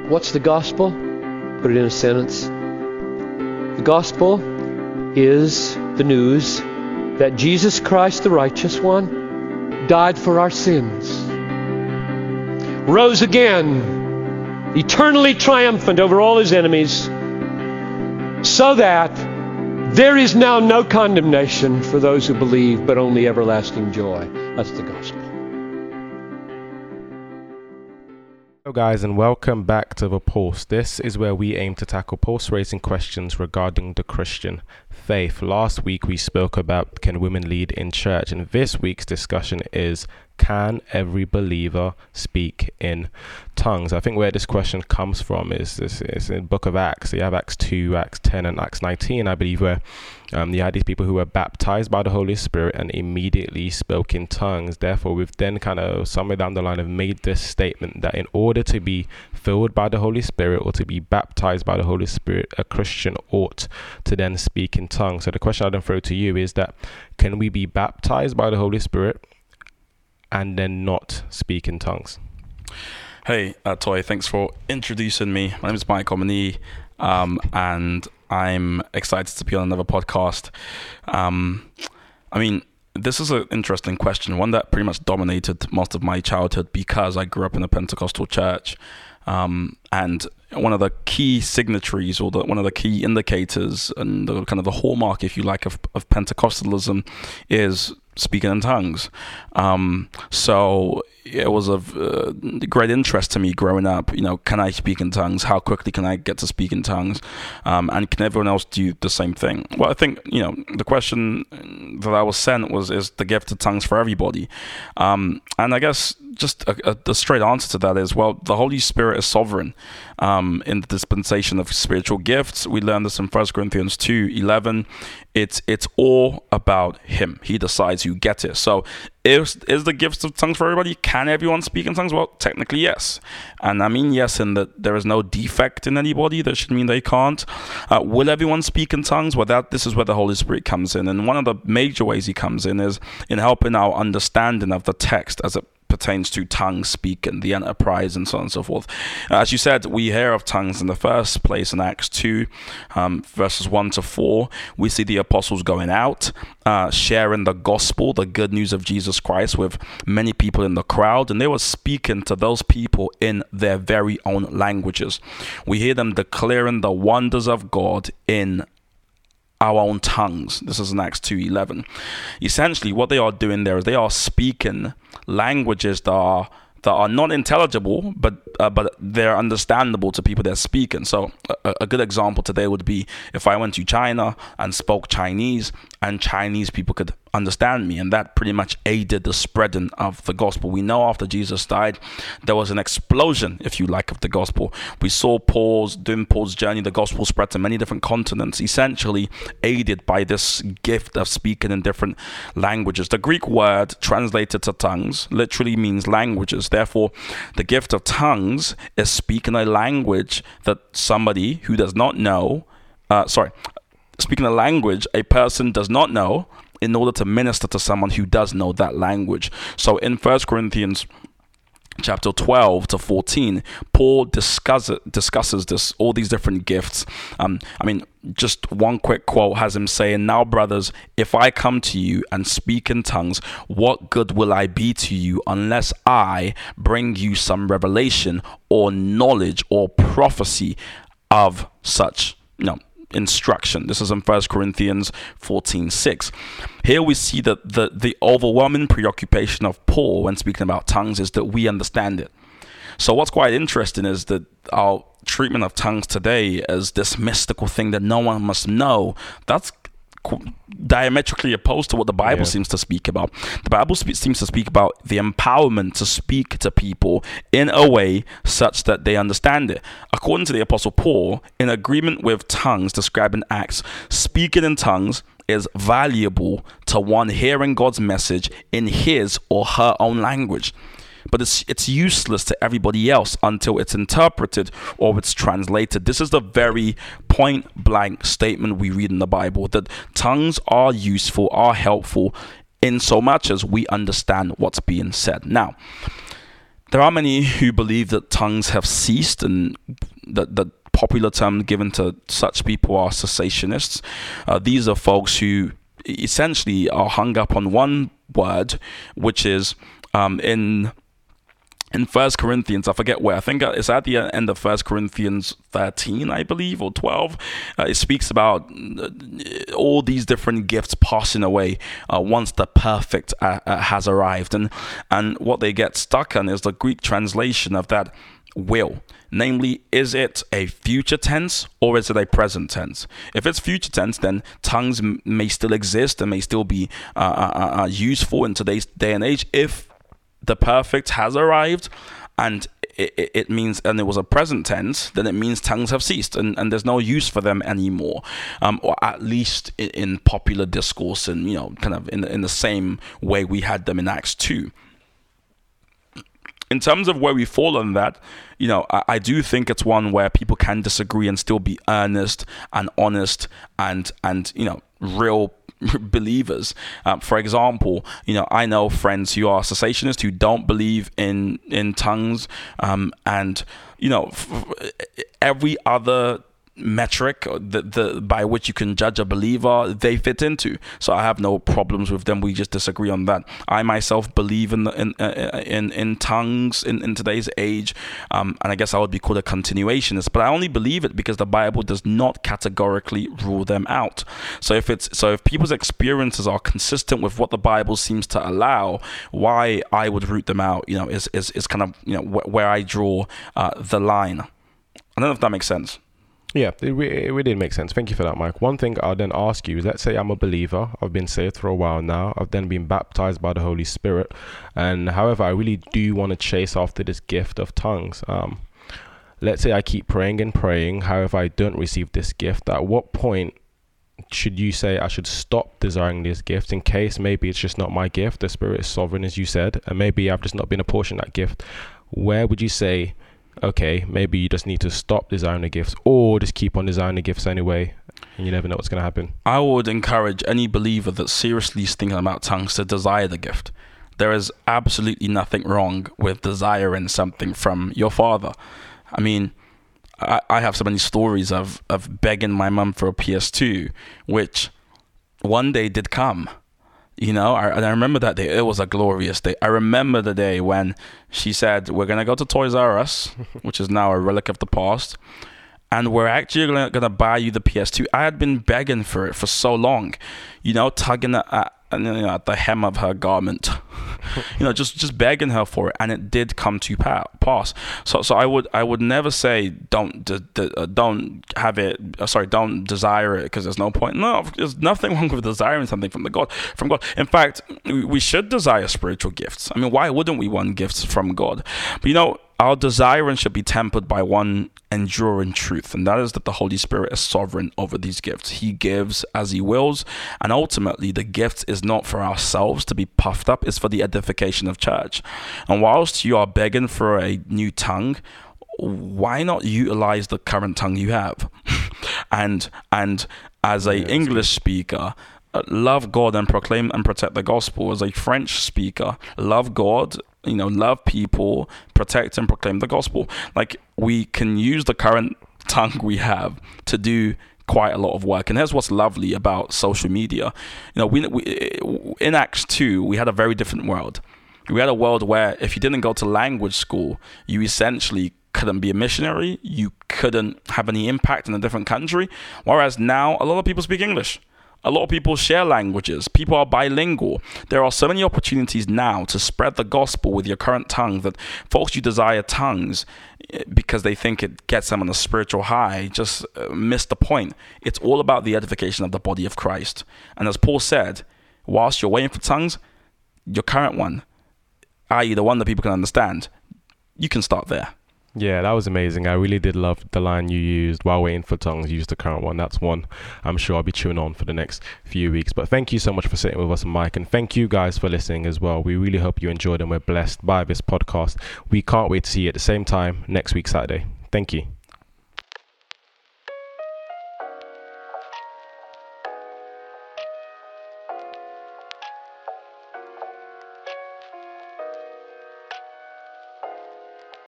What's the gospel? Put it in a sentence. The gospel is the news that Jesus Christ, the righteous one, died for our sins, rose again, eternally triumphant over all his enemies, so that there is now no condemnation for those who believe, but only everlasting joy. That's the gospel. Hello guys, and welcome back to The Pulse. This is where we aim to tackle pulse-raising questions regarding the Christian faith. Last week we spoke about can women lead in church, and this week's discussion is, can every believer speak in tongues? I think where this question comes from is in the book of Acts. You have Acts 2, Acts 10 and Acts 19, I believe, where you had these people who were baptized by the Holy Spirit and immediately spoke in tongues. Therefore, we've then kind of somewhere down the line have made this statement that in order to be filled by the Holy Spirit or to be baptized by the Holy Spirit, a Christian ought to then speak in tongues. So the question I then throw to you is that, can we be baptized by the Holy Spirit and then not speak in tongues? Hey, Toy, thanks for introducing me. My name is Mike Omani, and I'm excited to be on another podcast. This is an interesting question, one that pretty much dominated most of my childhood because I grew up in a Pentecostal church. And one of the key signatories, or one of the key indicators and the kind of the hallmark, if you like, of Pentecostalism is speaking in tongues. So it was of great interest to me growing up. Can I speak in tongues? How quickly can I get to speak in tongues? And can everyone else do the same thing? Well, I think, the question that I was sent is the gift of tongues for everybody? And I guess just the straight answer to that is, well, the Holy Spirit is sovereign in the dispensation of spiritual gifts. We learn this in 1 Corinthians 2:11. It's all about Him. He decides who gets it. So is the gifts of tongues for everybody? Can everyone speak in tongues? Well, technically, yes. And I mean yes in that there is no defect in anybody. That should mean they can't. Will everyone speak in tongues? Well, this is where the Holy Spirit comes in. And one of the major ways He comes in is in helping our understanding of the text as it pertains to tongue speaking, the enterprise, and so on and so forth. As you said, we hear of tongues in the first place in Acts 2, verses 1 to 4. We see the apostles going out, sharing the gospel, the good news of Jesus Christ, with many people in the crowd, and they were speaking to those people in their very own languages. We hear them declaring the wonders of God in our own tongues. This is in Acts 2:11. Essentially, what they are doing there is they are speaking languages that are not intelligible, but they're understandable to people they're speaking. So a good example today would be if I went to China and spoke Chinese, and Chinese people could understand me, and that pretty much aided the spreading of the gospel. We know after Jesus died, there was an explosion, if you like, of the gospel. We saw during Paul's journey, the gospel spread to many different continents, essentially aided by this gift of speaking in different languages. The Greek word translated to tongues literally means languages. Therefore, the gift of tongues is speaking a language that somebody who does not know, speaking a language a person does not know, in order to minister to someone who does know that language. So in 1 Corinthians chapter 12 to 14, Paul discusses all these different gifts. Just one quick quote has him saying, "Now, brothers, if I come to you and speak in tongues, what good will I be to you unless I bring you some revelation or knowledge or prophecy of such instruction?" This is in 1 Corinthians 14:6. Here we see that the overwhelming preoccupation of Paul when speaking about tongues is that we understand it. So what's quite interesting is that our treatment of tongues today as this mystical thing that no one must know, that's diametrically opposed to what the Bible seems to speak about. The Bible seems to speak about the empowerment to speak to people in a way such that they understand it. According to the Apostle Paul, in agreement with tongues described in Acts, speaking in tongues is valuable to one hearing God's message in his or her own language. But it's useless to everybody else until it's interpreted or it's translated. This is the very point-blank statement we read in the Bible, that tongues are useful, are helpful, in so much as we understand what's being said. Now, there are many who believe that tongues have ceased, and that the popular term given to such people are cessationists. These are folks who essentially are hung up on one word, which is in 1 Corinthians, I forget where, I think it's at the end of 1 Corinthians 13, I believe, or 12. It speaks about all these different gifts passing away once the perfect has arrived. And what they get stuck on is the Greek translation of that will. Namely, is it a future tense or is it a present tense? If it's future tense, then tongues may still exist and may still be useful in today's day and age. If the perfect has arrived and it means, and it was a present tense, then it means tongues have ceased and there's no use for them anymore, or at least in popular discourse, and kind of in the same way we had them in Acts 2. In terms of where we fall on that, I do think it's one where people can disagree and still be earnest and honest and real believers. For example, I know friends who are cessationists who don't believe in tongues, and every other metric by which you can judge a believer, they fit into. So I have no problems with them. We just disagree on that. I myself believe in tongues in today's age, and I guess I would be called a continuationist, but I only believe it because the Bible does not categorically rule them out. So if people's experiences are consistent with what the Bible seems to allow, why I would root them out, is kind of where I draw the line. I don't know if that makes sense. Yeah, it did make sense. Thank you for that, Mike. One thing I'll then ask you is, let's say I'm a believer. I've been saved for a while now. I've then been baptized by the Holy Spirit. And however, I really do want to chase after this gift of tongues. Let's say I keep praying and praying. However, I don't receive this gift. At what point should you say I should stop desiring this gift, in case maybe it's just not my gift? The Spirit is sovereign, as you said, and maybe I've just not been apportioned that gift. Where would you say, okay, maybe you just need to stop desiring the gifts, or just keep on desiring the gifts anyway, and you never know what's going to happen? I would encourage any believer that seriously is thinking about tongues to desire the gift. There is absolutely nothing wrong with desiring something from your father. I mean, I have so many stories of begging my mum for a PS2, which one day did come. I remember that day. It was a glorious day. I remember the day when she said, we're going to go to Toys R Us, which is now a relic of the past, and we're actually going to buy you the PS2. I had been begging for it for so long, tugging at the hem of her garment, just begging her for it, and it did come to pass. So I would never say don't have it. Don't desire it because there's no point. No, there's nothing wrong with desiring something from God. In fact, we should desire spiritual gifts. I mean, why wouldn't we want gifts from God? But our desiring should be tempered by one enduring truth, and that is that the Holy Spirit is sovereign over these gifts. He gives as he wills, and ultimately the gift is not for ourselves to be puffed up, it's for the edification of church. And whilst you are begging for a new tongue, why not utilize the current tongue you have? and as a English speaker, love God and proclaim and protect the gospel. As a French speaker, love God, love people, protect and proclaim the gospel. Like, we can use the current tongue we have to do quite a lot of work. And here's what's lovely about social media. We in Acts 2, we had a very different world. We had a world where if you didn't go to language school, you essentially couldn't be a missionary. You couldn't have any impact in a different country. Whereas now, a lot of people speak English. A lot of people share languages. People are bilingual. There are so many opportunities now to spread the gospel with your current tongue that folks who desire tongues because they think it gets them on a spiritual high just miss the point. It's all about the edification of the body of Christ. And as Paul said, whilst you're waiting for tongues, your current one, i.e. the one that people can understand, you can start there. Yeah, that was amazing. I really did love the line you used, while waiting for tongues, use the current one. That's one I'm sure I'll be chewing on for the next few weeks. But thank you so much for sitting with us, Mike. And thank you guys for listening as well. We really hope you enjoyed and we're blessed by this podcast. We can't wait to see you at the same time next week, Saturday. Thank you.